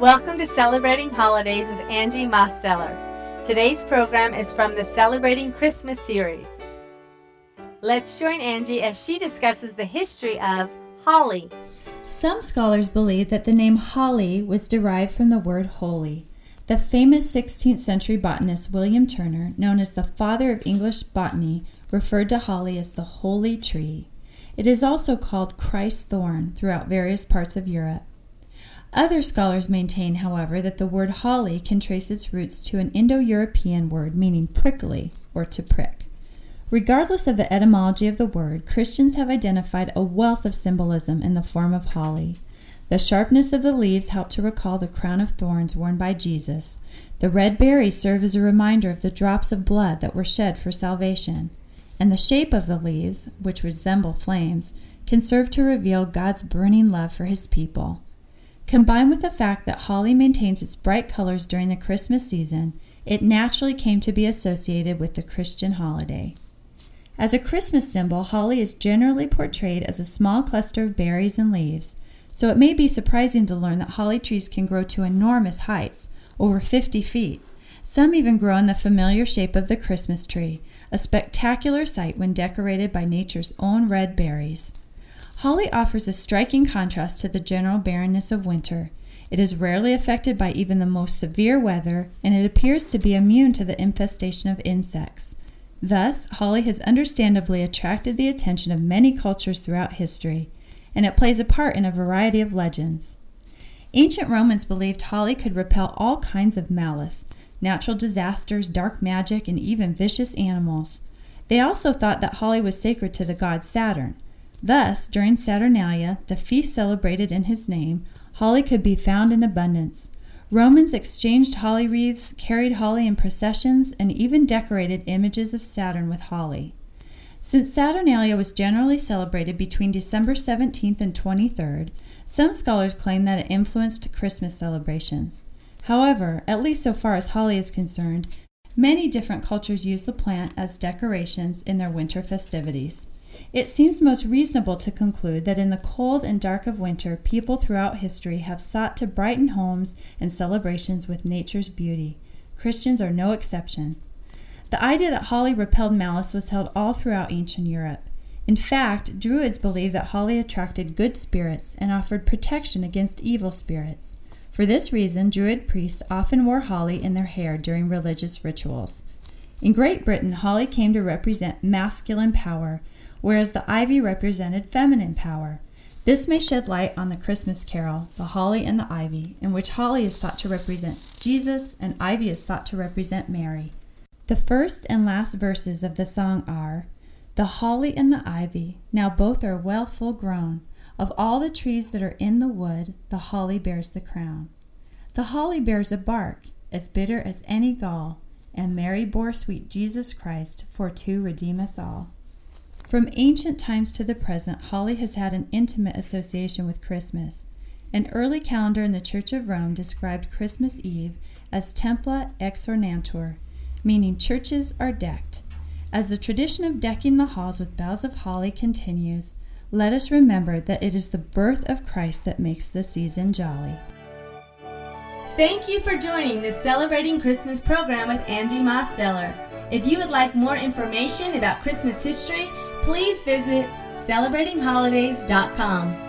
Welcome to Celebrating Holidays with Angie Mosteller. Today's program is from the Celebrating Christmas series. Let's join Angie as she discusses the history of holly. Some scholars believe that the name holly was derived from the word holy. The famous 16th century botanist William Turner, known as the father of English botany, referred to holly as the holy tree. It is also called Christ's thorn throughout various parts of Europe. Other scholars maintain, however, that the word holly can trace its roots to an Indo-European word meaning prickly or to prick. Regardless of the etymology of the word, Christians have identified a wealth of symbolism in the form of holly. The sharpness of the leaves help to recall the crown of thorns worn by Jesus. The red berries serve as a reminder of the drops of blood that were shed for salvation. And the shape of the leaves, which resemble flames, can serve to reveal God's burning love for His people. Combined with the fact that holly maintains its bright colors during the Christmas season, it naturally came to be associated with the Christian holiday. As a Christmas symbol, holly is generally portrayed as a small cluster of berries and leaves, so it may be surprising to learn that holly trees can grow to enormous heights, over 50 feet. Some even grow in the familiar shape of the Christmas tree, a spectacular sight when decorated by nature's own red berries. Holly offers a striking contrast to the general barrenness of winter. It is rarely affected by even the most severe weather, and it appears to be immune to the infestation of insects. Thus, holly has understandably attracted the attention of many cultures throughout history, and it plays a part in a variety of legends. Ancient Romans believed holly could repel all kinds of malice, natural disasters, dark magic, and even vicious animals. They also thought that holly was sacred to the god Saturn. Thus, during Saturnalia, the feast celebrated in his name, holly could be found in abundance. Romans exchanged holly wreaths, carried holly in processions, and even decorated images of Saturn with holly. Since Saturnalia was generally celebrated between December 17th and 23rd, some scholars claim that it influenced Christmas celebrations. However, at least so far as holly is concerned, many different cultures use the plant as decorations in their winter festivities. It seems most reasonable to conclude that in the cold and dark of winter, people throughout history have sought to brighten homes and celebrations with nature's beauty. Christians are no exception. The idea that holly repelled malice was held all throughout ancient Europe. In fact, Druids believed that holly attracted good spirits and offered protection against evil spirits. For this reason, Druid priests often wore holly in their hair during religious rituals. In Great Britain, holly came to represent masculine power, whereas the ivy represented feminine power. This may shed light on the Christmas carol, The Holly and the Ivy, in which holly is thought to represent Jesus and ivy is thought to represent Mary. The first and last verses of the song are, "The holly and the ivy, now both are well full grown. Of all the trees that are in the wood, the holly bears the crown. The holly bears a bark, as bitter as any gall, and Mary bore sweet Jesus Christ, for to redeem us all." From ancient times to the present, holly has had an intimate association with Christmas. An early calendar in the Church of Rome described Christmas Eve as Templa Exornantur, meaning churches are decked. As the tradition of decking the halls with boughs of holly continues, let us remember that it is the birth of Christ that makes the season jolly. Thank you for joining this Celebrating Christmas program with Angie Mosteller. If you would like more information about Christmas history, please visit celebratingholidays.com.